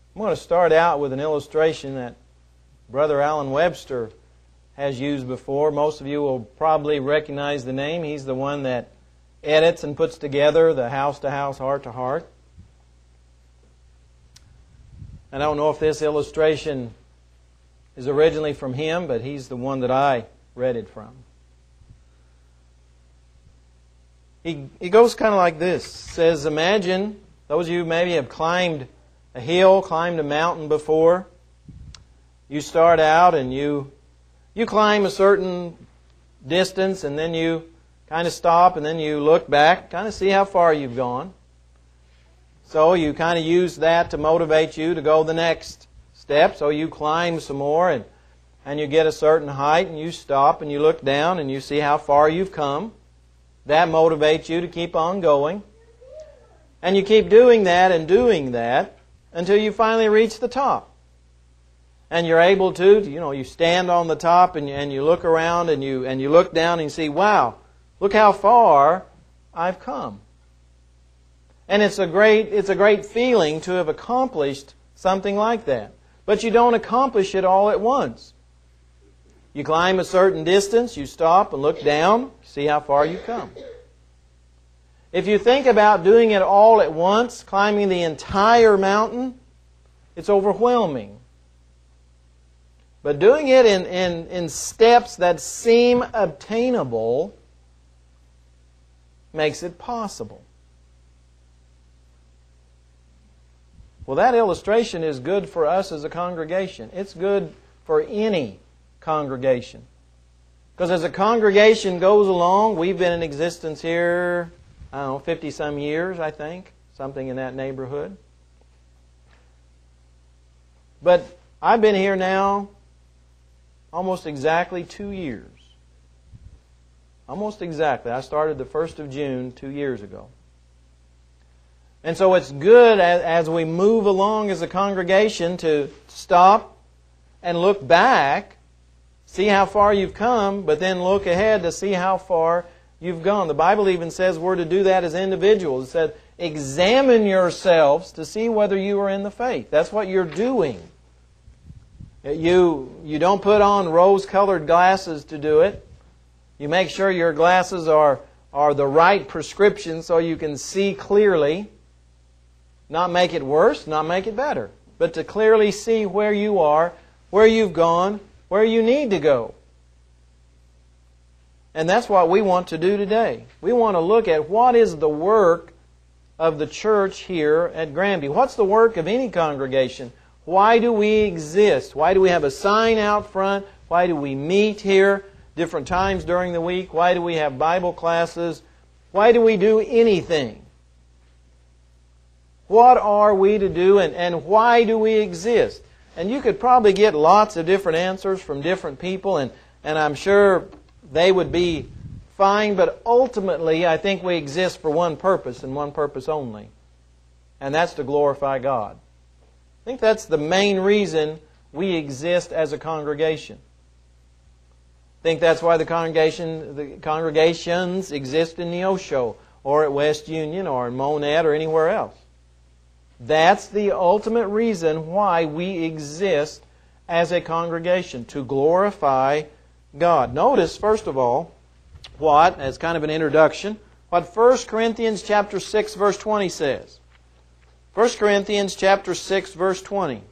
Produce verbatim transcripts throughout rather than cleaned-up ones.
I'm going to start out with an illustration that Brother Alan Webster has used before. Most of you will probably recognize the name. He's the one that edits and puts together the House to House, Heart to Heart. I don't know if this illustration is originally from him, but he's the one that I read it from. He, he goes kind of like this. It says, imagine, those of you who maybe have climbed a hill, climbed a mountain before. You start out and you you climb a certain distance, and then you kind of stop, and then you look back, kind of see how far you've gone. So you kind of use that to motivate you to go the next step. So you climb some more, and, and you get a certain height, and you stop, and you look down, and you see how far you've come. That motivates you to keep on going. And you keep doing that and doing that until you finally reach the top. And you're able to, you know, you stand on the top and you, and you look around and you and you look down and you see, wow, look how far I've come. And it's a great it's a great feeling to have accomplished something like that. But you don't accomplish it all at once. You climb a certain distance, you stop and look down, see how far you've come. If you think about doing it all at once, climbing the entire mountain, it's overwhelming. But doing it in, in, in steps that seem obtainable makes it possible. Well, that illustration is good for us as a congregation. It's good for any congregation. Because as a congregation goes along, we've been in existence here, I don't know, fifty-some years, I think. Something in that neighborhood. But I've been here now almost exactly two years. Almost exactly. I started the first of June two years ago. And so it's good as, as we move along as a congregation to stop and look back, see how far you've come, but then look ahead to see how far you've gone. The Bible even says we're to do that as individuals. It said, examine yourselves to see whether you are in the faith. That's what you're doing. You, you don't put on rose-colored glasses to do it. You make sure your glasses are, are the right prescription so you can see clearly. Not make it worse, not make it better. But to clearly see where you are, where you've gone, where you need to go. And that's what we want to do today. We want to look at what is the work of the church here at Granby. What's the work of any congregation? Why do we exist? Why do we have a sign out front? Why do we meet here different times during the week? Why do we have Bible classes? Why do we do anything? What are we to do, and, and why do we exist? And you could probably get lots of different answers from different people, and, and I'm sure they would be fine, but ultimately I think we exist for one purpose and one purpose only. And that's to glorify God. I think that's the main reason we exist as a congregation. I think that's why the congregation, the congregations exist in Neosho or at West Union or in Monette or anywhere else. That's the ultimate reason why we exist as a congregation, to glorify God. Notice, first of all, what, as kind of an introduction, what First Corinthians chapter six, verse twenty says. First Corinthians chapter six, verse twenty.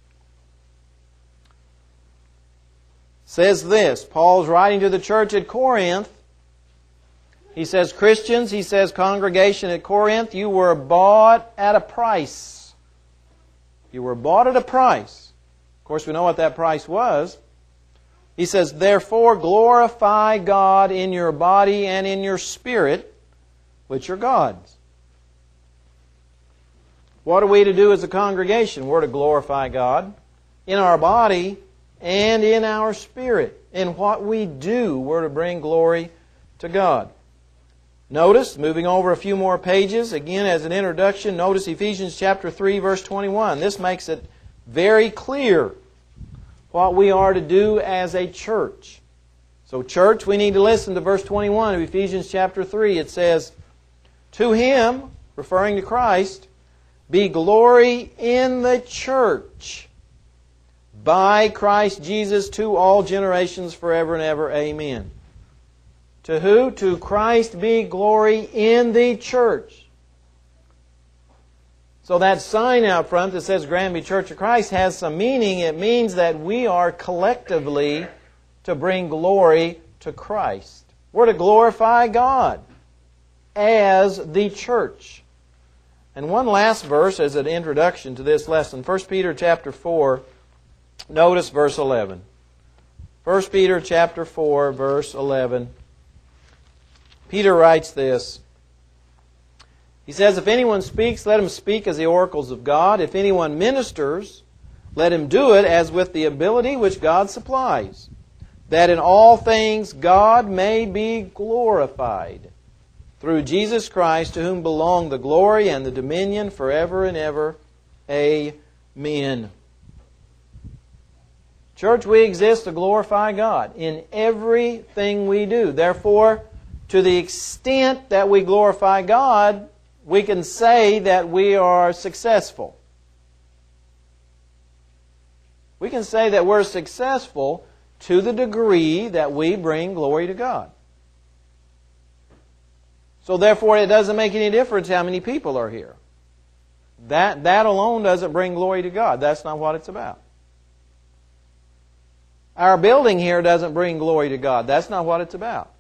Says this, Paul's writing to the church at Corinth. He says, Christians, he says, congregation at Corinth, you were bought at a price. You were bought at a price. Of course, we know what that price was. He says, therefore glorify God in your body and in your spirit, which are God's. What are we to do as a congregation? We're to glorify God in our body and in our spirit. In what we do, we're to bring glory to God. Notice, moving over a few more pages, again as an introduction, notice Ephesians chapter three, verse twenty-one. This makes it very clear what we are to do as a church. So church, we need to listen to verse twenty-one of Ephesians chapter three. It says, to Him, referring to Christ, be glory in the church by Christ Jesus to all generations forever and ever. Amen. To who? To Christ be glory in the church. So that sign out front that says Granby Church of Christ has some meaning. It means that we are collectively to bring glory to Christ. We're to glorify God as the church. And one last verse as an introduction to this lesson. First Peter chapter four, notice verse eleven. First Peter chapter four, verse eleven. Peter writes this. He says, if anyone speaks, let him speak as the oracles of God. If anyone ministers, let him do it as with the ability which God supplies, that in all things God may be glorified through Jesus Christ, to whom belong the glory and the dominion forever and ever. Amen. Church, we exist to glorify God in everything we do. Therefore, to the extent that we glorify God, we can say that we are successful. We can say that we're successful to the degree that we bring glory to God. So therefore, it doesn't make any difference how many people are here. That, that alone doesn't bring glory to God. That's not what it's about. Our building here doesn't bring glory to God. That's not what it's about.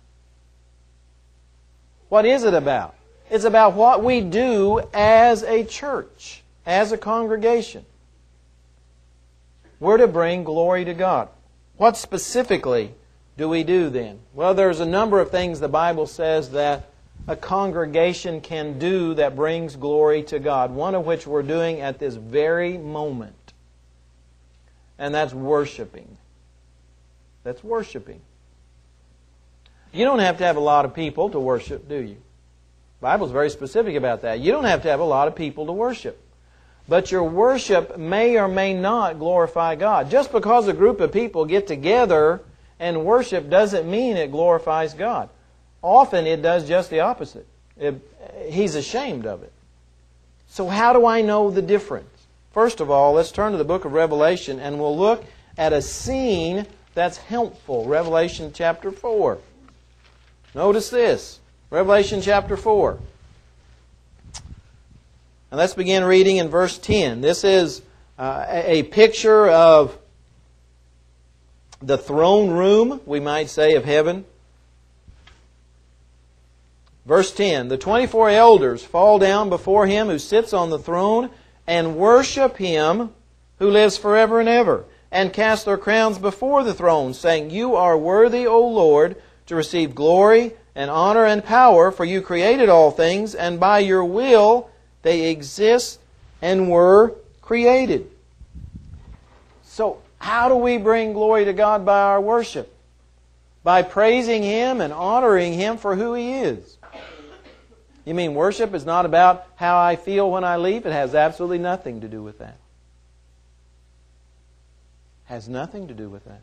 What is it about? It's about what we do as a church, as a congregation. We're to bring glory to God. What specifically do we do then? Well, there's a number of things the Bible says that a congregation can do that brings glory to God, one of which we're doing at this very moment. And that's worshiping. That's worshiping. You don't have to have a lot of people to worship, do you? The Bible's very specific about that. You don't have to have a lot of people to worship. But your worship may or may not glorify God. Just because a group of people get together and worship doesn't mean it glorifies God. Often it does just the opposite. It, he's ashamed of it. So how do I know the difference? First of all, let's turn to the book of Revelation and we'll look at a scene that's helpful. Revelation chapter four. Notice this. Revelation chapter four. And let's begin reading in verse ten. This is uh, a picture of the throne room, we might say, of heaven. Verse ten. The twenty-four elders fall down before Him who sits on the throne and worship Him who lives forever and ever, and cast their crowns before the throne, saying, You are worthy, O Lord, to receive glory and honor and power, for You created all things, and by Your will they exist and were created. So, how do we bring glory to God by our worship? By praising Him and honoring Him for who He is. You mean worship is not about how I feel when I leave? It has absolutely nothing to do with that. Has nothing to do with that.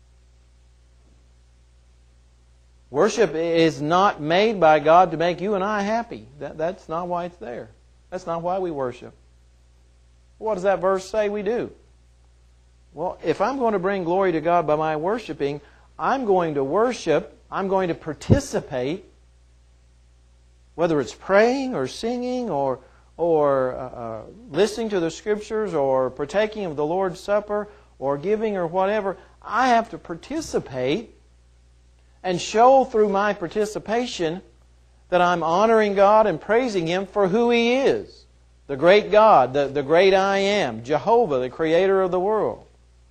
Worship is not made by God to make you and I happy. That, that's not why it's there. That's not why we worship. What does that verse say we do? Well, if I'm going to bring glory to God by my worshiping, I'm going to worship, I'm going to participate, whether it's praying or singing or, or uh, uh, listening to the Scriptures or partaking of the Lord's Supper or giving or whatever. I have to participate and show through my participation that I'm honoring God and praising Him for who He is. The great God, the, the great I Am, Jehovah, the Creator of the world.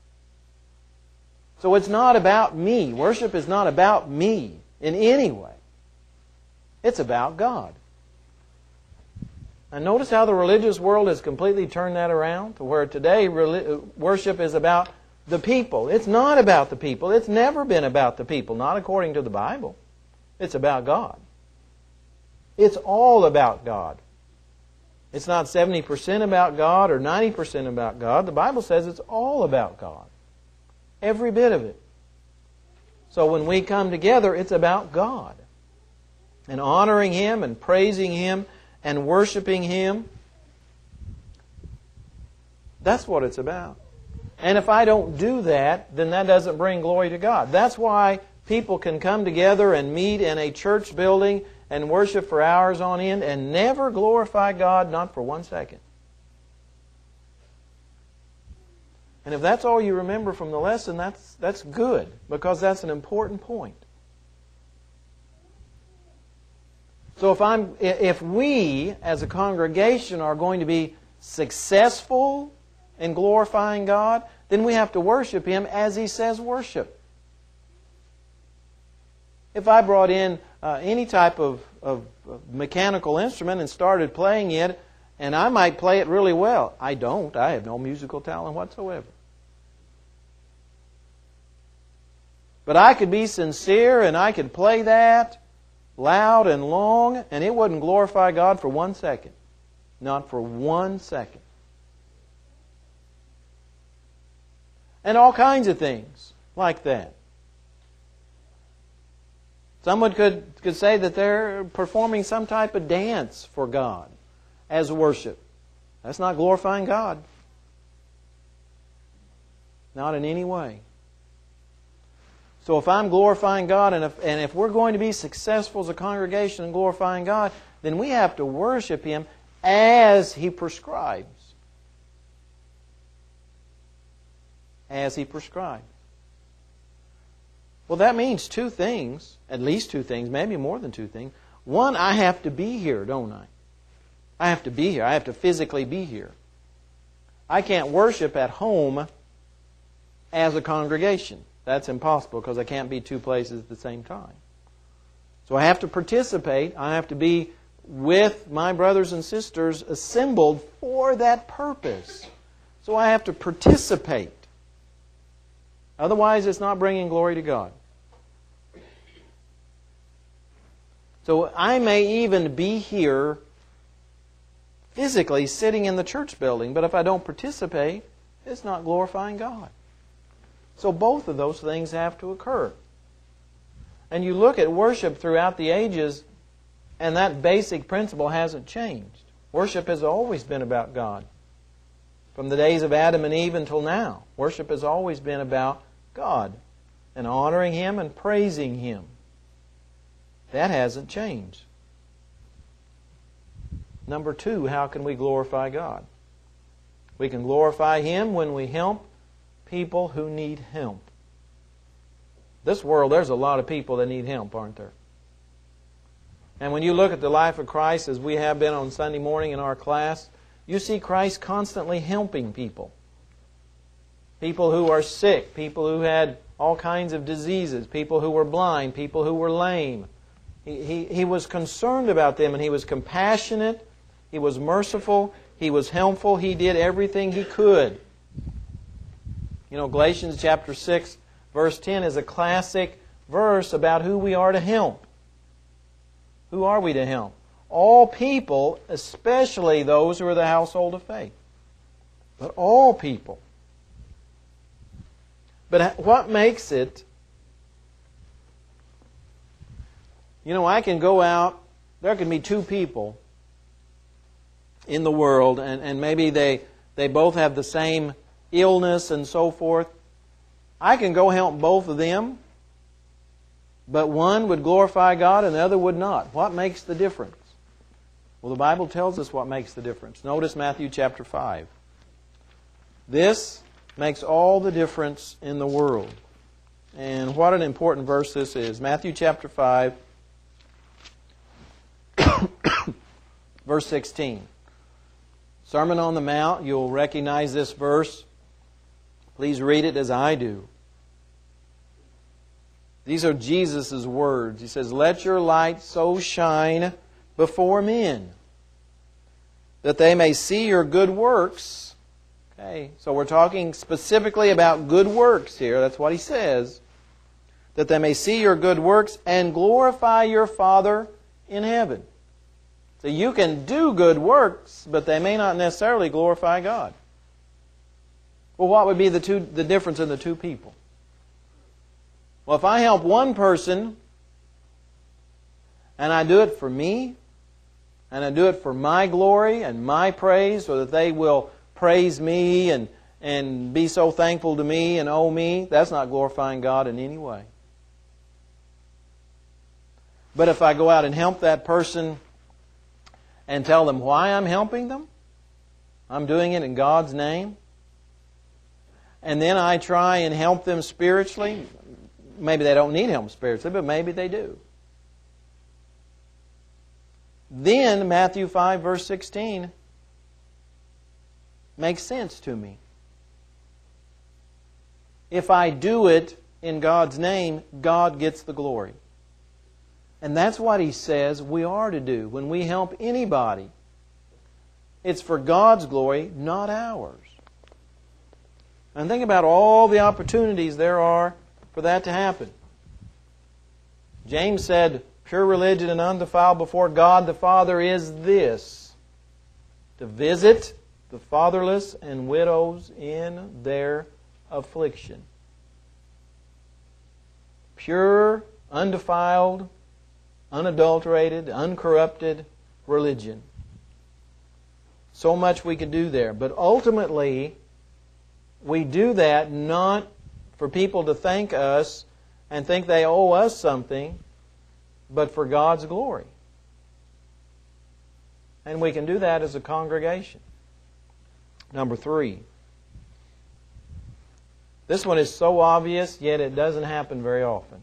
So it's not about me. Worship is not about me in any way. It's about God. And notice how the religious world has completely turned that around to where today worship is about the people. It's not about the people. It's never been about the people, not according to the Bible. It's about God. It's all about God. It's not seventy percent about God or ninety percent about God. The Bible says it's all about God. Every bit of it. So when we come together, it's about God. And honoring Him and praising Him and worshiping Him. That's what it's about. And if I don't do that, then that doesn't bring glory to God. That's why people can come together and meet in a church building and worship for hours on end and never glorify God, not for one second. And if that's all you remember from the lesson, that's, that's good, because that's an important point. So if I'm, if we as a congregation are going to be successful in glorifying God, then we have to worship Him as He says worship. If I brought in uh, any type of, of mechanical instrument and started playing it, and I might play it really well. I don't. I have no musical talent whatsoever. But I could be sincere and I could play that loud and long, and it wouldn't glorify God for one second. Not for one second. And all kinds of things like that. Someone could, could say that they're performing some type of dance for God as worship. That's not glorifying God. Not in any way. So if I'm glorifying God, and if, and if we're going to be successful as a congregation in glorifying God, then we have to worship Him as He prescribes. As He prescribes. Well, that means two things, at least two things, maybe more than two things. One, I have to be here, don't I? I have to be here. I have to physically be here. I can't worship at home as a congregation. That's impossible because I can't be two places at the same time. So I have to participate. I have to be with my brothers and sisters assembled for that purpose. So I have to participate. Otherwise, it's not bringing glory to God. So I may even be here physically sitting in the church building, but if I don't participate, it's not glorifying God. So both of those things have to occur. And you look at worship throughout the ages, and that basic principle hasn't changed. Worship has always been about God. From the days of Adam and Eve until now, worship has always been about God and honoring Him and praising Him. That hasn't changed. Number two, how can we glorify God? We can glorify Him when we help people who need help. This world, there's a lot of people that need help, aren't there? And when you look at the life of Christ, as we have been on Sunday morning in our class, you see Christ constantly helping people. People who are sick, people who had all kinds of diseases, people who were blind, people who were lame. He, he, he was concerned about them, and He was compassionate, He was merciful, He was helpful, He did everything He could. You know, Galatians chapter six, verse ten is a classic verse about who we are to help. Who are we to help? All people, especially those who are the household of faith. But all people. But what makes it... You know, I can go out, there can be two people in the world, and, and maybe they, they both have the same illness and so forth. I can go help both of them, but one would glorify God and the other would not. What makes the difference? Well, the Bible tells us what makes the difference. Notice Matthew chapter five. This makes all the difference in the world. And what an important verse this is. Matthew chapter five, verse sixteen. Sermon on the Mount, you'll recognize this verse. Please read it as I do. These are Jesus' words. He says, "Let your light so shine before men, that they may see your good works." Okay, so we're talking specifically about good works here. That's what He says. "That they may see your good works and glorify your Father in heaven." So you can do good works, but they may not necessarily glorify God. Well, what would be the two the difference in the two people? Well, if I help one person, and I do it for me, and I do it for my glory and my praise, so that they will praise me and, and be so thankful to me and owe me, that's not glorifying God in any way. But if I go out and help that person and tell them why I'm helping them, I'm doing it in God's name, and then I try and help them spiritually, maybe they don't need help spiritually, but maybe they do. Then Matthew five verse sixteen makes sense to me. If I do it in God's name, God gets the glory. And that's what He says we are to do when we help anybody. It's for God's glory, not ours. And think about all the opportunities there are for that to happen. James said, pure religion and undefiled before God the Father is this: to visit the fatherless and widows in their affliction. Pure, undefiled, unadulterated, uncorrupted religion. So much we could do there. But ultimately, we do that not for people to thank us and think they owe us something, but for God's glory. And we can do that as a congregation. Number three. This one is so obvious, yet it doesn't happen very often.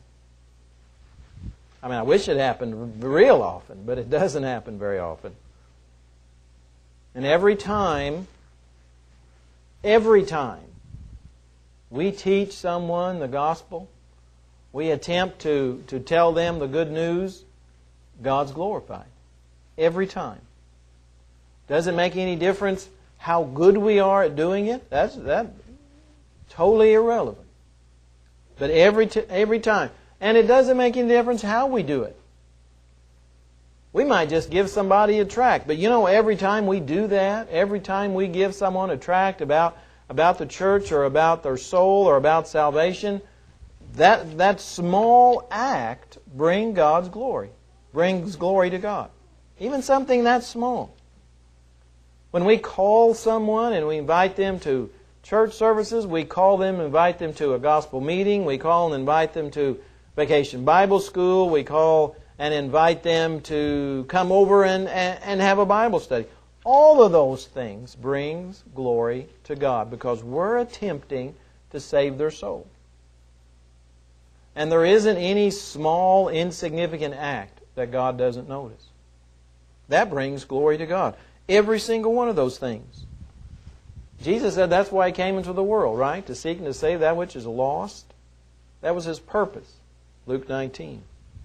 I mean, I wish it happened real often, but it doesn't happen very often. And every time, every time we teach someone the gospel, we attempt to, to tell them the good news, God's glorified. Every time. Doesn't make any difference how good we are at doing it. That's that totally irrelevant. But every t- every time. And it doesn't make any difference how we do it. We might just give somebody a tract. But you know, every time we do that, every time we give someone a tract about, about the church or about their soul or about salvation, that, that small act brings God's glory. Brings glory to God. Even something that small. When we call someone and we invite them to church services, we call them and invite them to a gospel meeting, we call and invite them to Vacation Bible School, we call and invite them to come over and, and, and have a Bible study. All of those things brings glory to God because we're attempting to save their soul. And there isn't any small, insignificant act that God doesn't notice. That brings glory to God. Every single one of those things. Jesus said that's why He came into the world, right? To seek and to save that which is lost. That was His purpose. Luke nineteen.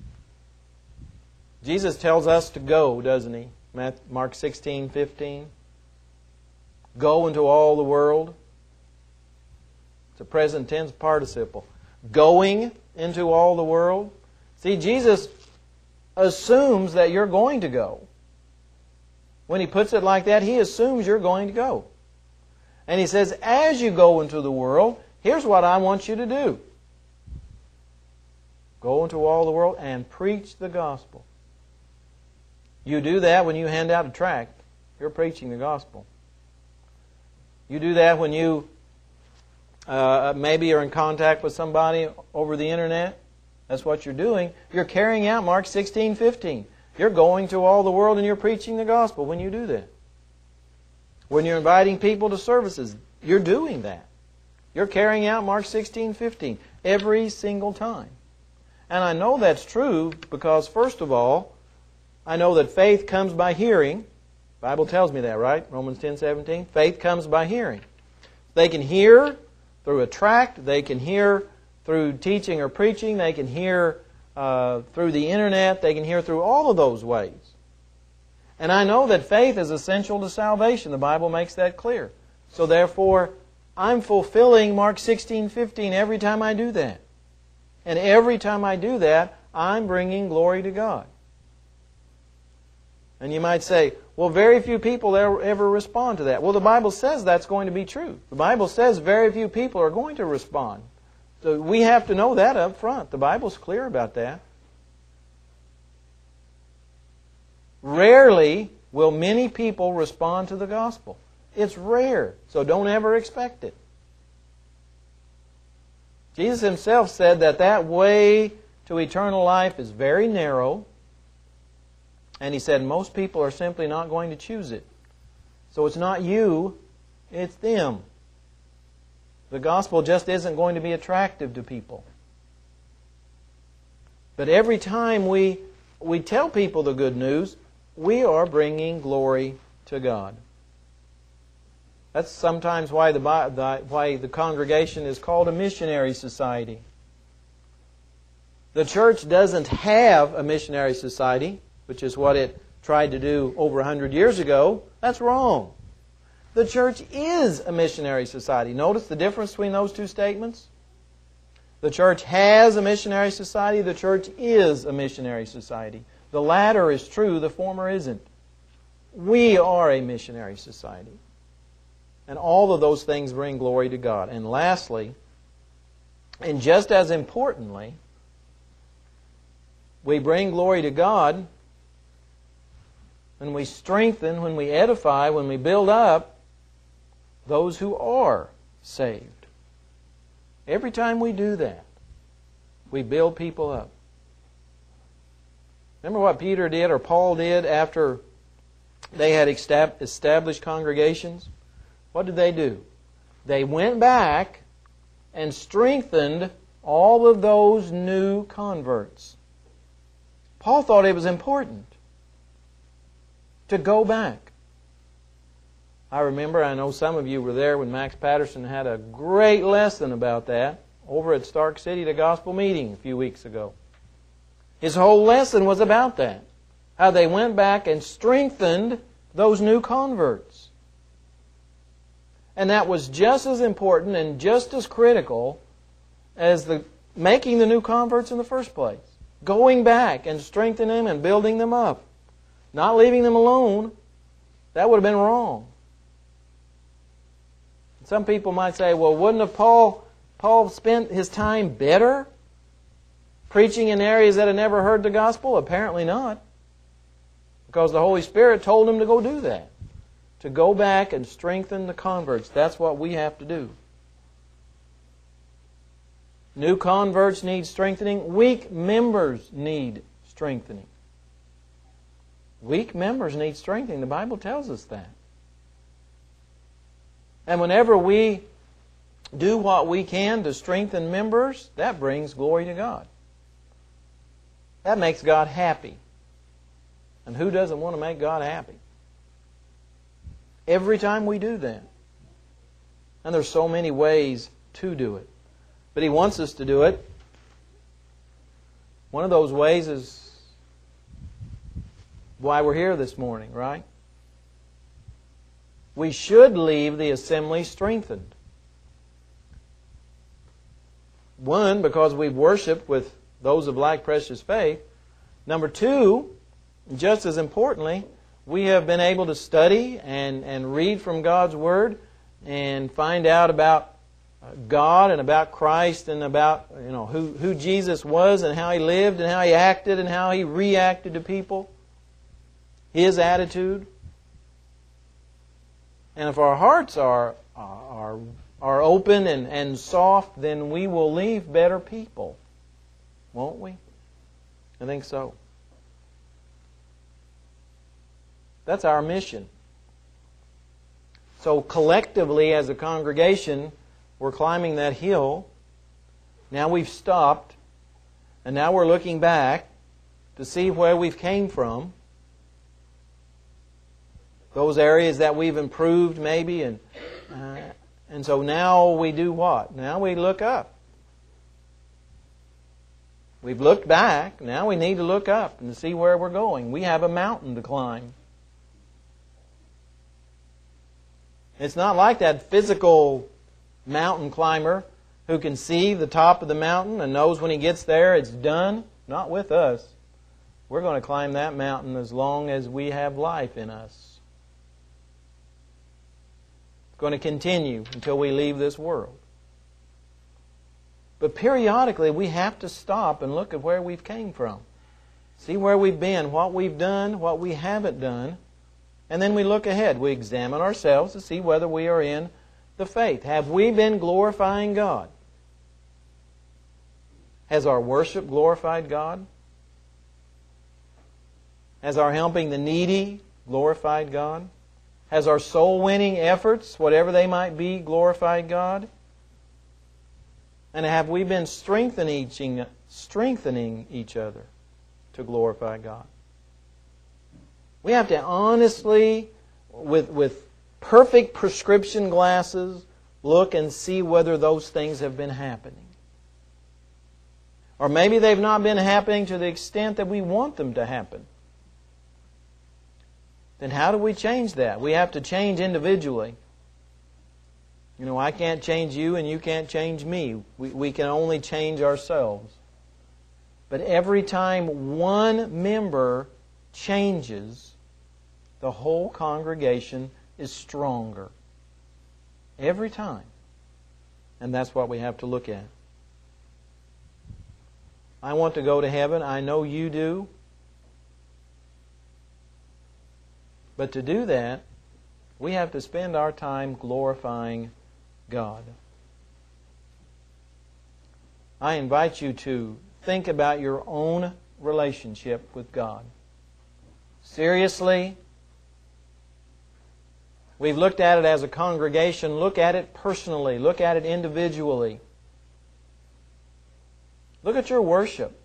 Jesus tells us to go, doesn't He? Mark sixteen fifteen. Go into all the world. It's a present tense participle. Going into all the world. See, Jesus assumes that you're going to go. When He puts it like that, He assumes you're going to go. And He says, as you go into the world, here's what I want you to do. Go into all the world and preach the gospel. You do that when you hand out a tract. You're preaching the gospel. You do that when you uh, maybe are in contact with somebody over the internet. That's what you're doing. You're carrying out Mark sixteen fifteen. You're going to all the world and you're preaching the gospel when you do that. When you're inviting people to services, you're doing that. You're carrying out Mark sixteen fifteen every single time. And I know that's true because, first of all, I know that faith comes by hearing. The Bible tells me that, right? Romans ten seventeen. Faith comes by hearing. They can hear through a tract. They can hear through teaching or preaching. They can hear uh, through the internet. They can hear through all of those ways. And I know that faith is essential to salvation. The Bible makes that clear. So therefore, I'm fulfilling Mark sixteen fifteen every time I do that. And every time I do that, I'm bringing glory to God. And you might say, well, very few people ever, ever respond to that. Well, the Bible says that's going to be true. The Bible says very few people are going to respond. So we have to know that up front. The Bible's clear about that. Rarely will many people respond to the gospel. It's rare, so don't ever expect it. Jesus Himself said that that way to eternal life is very narrow, and He said most people are simply not going to choose it. So it's not you, it's them. The gospel just isn't going to be attractive to people. But every time we, we tell people the good news, we are bringing glory to God. That's sometimes why the, the, why the congregation is called a missionary society. The church doesn't have a missionary society, which is what it tried to do over a hundred years ago. That's wrong. The church is a missionary society. Notice the difference between those two statements? The church has a missionary society. The church is a missionary society. The latter is true. The former isn't. We are a missionary society. And all of those things bring glory to God. And lastly, and just as importantly, we bring glory to God when we strengthen, when we edify, when we build up those who are saved. Every time we do that, we build people up. Remember what Peter did or Paul did after they had established congregations? What did they do? They went back and strengthened all of those new converts. Paul thought it was important to go back. I remember, I know some of you were there when Max Patterson had a great lesson about that over at Stark City, the Gospel Meeting a few weeks ago. His whole lesson was about that. How they went back and strengthened those new converts. And that was just as important and just as critical as the making the new converts in the first place. Going back and strengthening them and building them up. Not leaving them alone. That would have been wrong. Some people might say, well, wouldn't have Paul, Paul spent his time better preaching in areas that had never heard the gospel? Apparently not. Because the Holy Spirit told him to go do that. To go back and strengthen the converts. That's what we have to do. New converts need strengthening. Weak members need strengthening. Weak members need strengthening. The Bible tells us that. And whenever we do what we can to strengthen members, that brings glory to God. That makes God happy. And who doesn't want to make God happy? Every time we do that. And there's so many ways to do it. But He wants us to do it. One of those ways is why we're here this morning, right? We should leave the assembly strengthened. One, because we've worshiped with those of like precious faith. Number two, just as importantly, we have been able to study and, and read from God's Word and find out about God and about Christ and about you know who, who Jesus was and how He lived and how He acted and how He reacted to people. His attitude. And if our hearts are are, are open and, and soft, then we will leave better people. Won't we? I think so. That's our mission. So collectively as a congregation, we're climbing that hill. Now we've stopped. And now we're looking back to see where we've came from. Those areas that we've improved maybe. And, uh, and so now we do what? Now we look up. We've looked back. Now we need to look up and to see where we're going. We have a mountain to climb. It's not like that physical mountain climber who can see the top of the mountain and knows when he gets there it's done. Not with us. We're going to climb that mountain as long as we have life in us. It's going to continue until we leave this world. But periodically we have to stop and look at where we've came from. See where we've been, what we've done, what we haven't done. And then we look ahead. We examine ourselves to see whether we are in the faith. Have we been glorifying God? Has our worship glorified God? Has our helping the needy glorified God? Has our soul-winning efforts, whatever they might be, glorified God? And have we been strengthening each, strengthening each other to glorify God? We have to honestly, with, with perfect prescription glasses, look and see whether those things have been happening. Or maybe they've not been happening to the extent that we want them to happen. Then how do we change that? We have to change individually. You know, I can't change you and you can't change me. We, we can only change ourselves. But every time one member changes, the whole congregation is stronger. Every time. And that's what we have to look at. I want to go to heaven. I know you do. But to do that, we have to spend our time glorifying God. I invite you to think about your own relationship with God. Seriously, we've looked at it as a congregation. Look at it personally. Look at it individually. Look at your worship.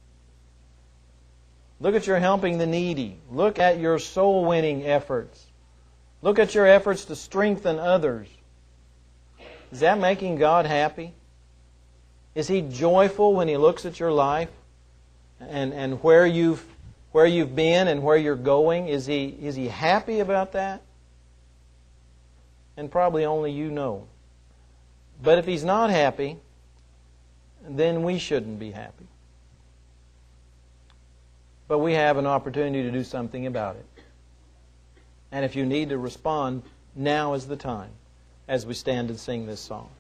Look at your helping the needy. Look at your soul-winning efforts. Look at your efforts to strengthen others. Is that making God happy? Is He joyful when He looks at your life and, and where you've where you've been and where you're going? Is He is He happy about that? And probably only you know. But if He's not happy, then we shouldn't be happy. But we have an opportunity to do something about it. And if you need to respond, now is the time as we stand and sing this song.